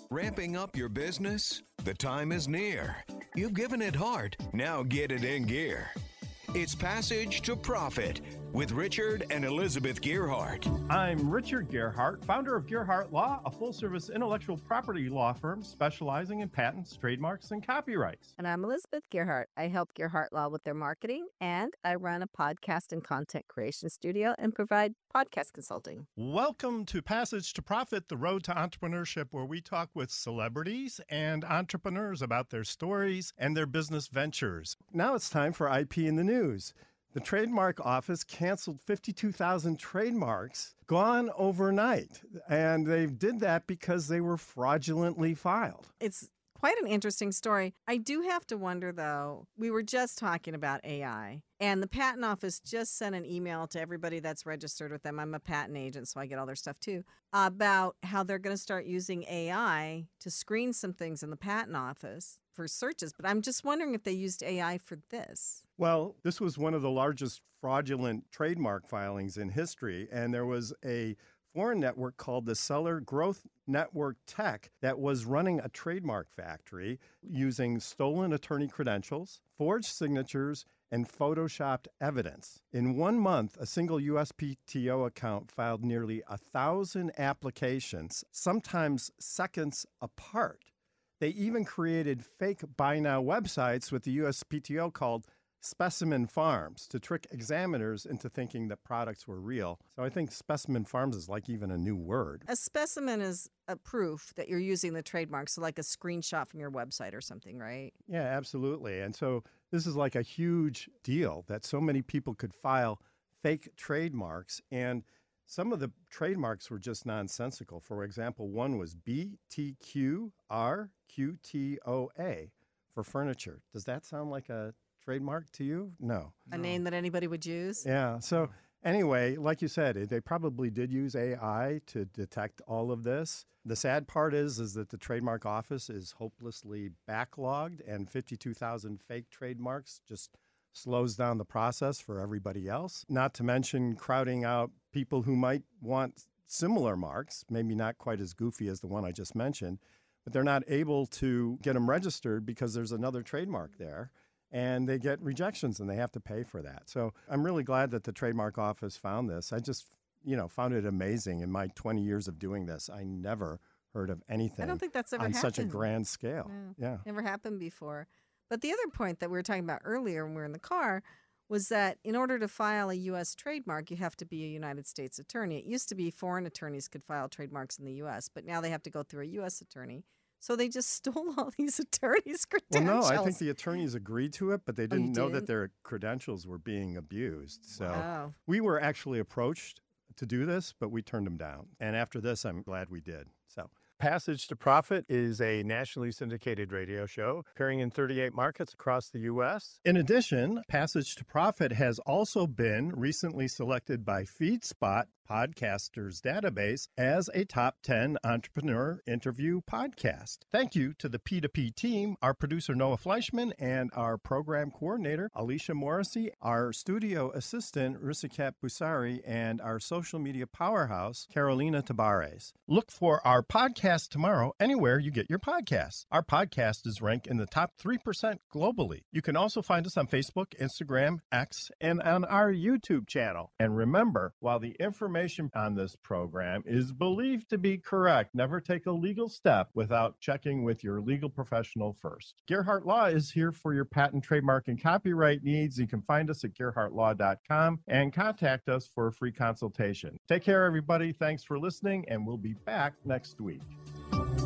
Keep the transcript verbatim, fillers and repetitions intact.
Ramping up your business? The time is near. You've given it heart, now get it in gear. It's Passage to Profit with Richard and Elizabeth Gearhart. I'm Richard Gearhart, founder of Gearhart Law, a full-service intellectual property law firm specializing in patents, trademarks, and copyrights. And I'm Elizabeth Gearhart. I help Gearhart Law with their marketing, and I run a podcast and content creation studio and provide podcast consulting. Welcome to Passage to Profit, the road to entrepreneurship, where we talk with celebrities and entrepreneurs about their stories and their business ventures. Now it's time for I P in the News. The Trademark Office canceled fifty-two thousand trademarks, gone overnight. And they did that because they were fraudulently filed. It's quite an interesting story. I do have to wonder, though, we were just talking about A I, and the Patent Office just sent an email to everybody that's registered with them. I'm a patent agent, so I get all their stuff too, about how they're going to start using A I to screen some things in the Patent Office for searches. But I'm just wondering if they used A I for this. Well, this was one of the largest fraudulent trademark filings in history, and there was a foreign network called the Seller Growth Network Tech that was running a trademark factory using stolen attorney credentials, forged signatures, and photoshopped evidence. In one month, a single U S P T O account filed nearly a thousand applications, sometimes seconds apart. They even created fake buy now websites with the U S P T O called Specimen Farms to trick examiners into thinking that products were real. So I think Specimen Farms is like even a new word. A specimen is a proof that you're using the trademark, so like a screenshot from your website or something, right? Yeah, absolutely. And so this is like a huge deal that so many people could file fake trademarks, and some of the trademarks were just nonsensical. For example, one was B T Q R Q T O A for furniture. Does that sound like a trademark to you? No. A no. name that anybody would use? Yeah. So anyway, like you said, they probably did use A I to detect all of this. The sad part is, is that the trademark office is hopelessly backlogged, and fifty-two thousand fake trademarks just slows down the process for everybody else. Not to mention crowding out people who might want similar marks, maybe not quite as goofy as the one I just mentioned, but they're not able to get them registered because there's another trademark there. And they get rejections, and they have to pay for that. So I'm really glad that the Trademark Office found this. I just, you know, found it amazing. In my twenty years of doing this, I never heard of anything I don't think that's ever on happened. such a grand scale. No, yeah. Never happened before. But the other point that we were talking about earlier when we were in the car was that in order to file a U S trademark, you have to be a United States attorney. It used to be foreign attorneys could file trademarks in the U S, but now they have to go through a U S attorney. So they just stole all these attorneys' credentials. Well, no, I think the attorneys agreed to it, but they didn't oh, know did? that their credentials were being abused. So wow. we were actually approached to do this, but we turned them down. And after this, I'm glad we did. So Passage to Profit is a nationally syndicated radio show appearing in thirty-eight markets across the U S. In addition, Passage to Profit has also been recently selected by FeedSpot Podcasters Database as a top ten entrepreneur interview podcast. Thank you to the P two P team, our producer Noah Fleischman, and our program coordinator Alicia Morrissey, our studio assistant Risikat Busari, and our social media powerhouse Carolina Tabares. Look for our podcast tomorrow anywhere you get your podcasts. Our podcast is ranked in the top three percent globally. You can also find us on Facebook, Instagram, X, and on our YouTube channel. And remember, while the information on this program is believed to be correct, never take a legal step without checking with your legal professional first. Gearhart Law is here for your patent, trademark, and copyright needs. You can find us at gearhart law dot com and contact us for a free consultation. Take care, everybody. Thanks for listening, and we'll be back next week.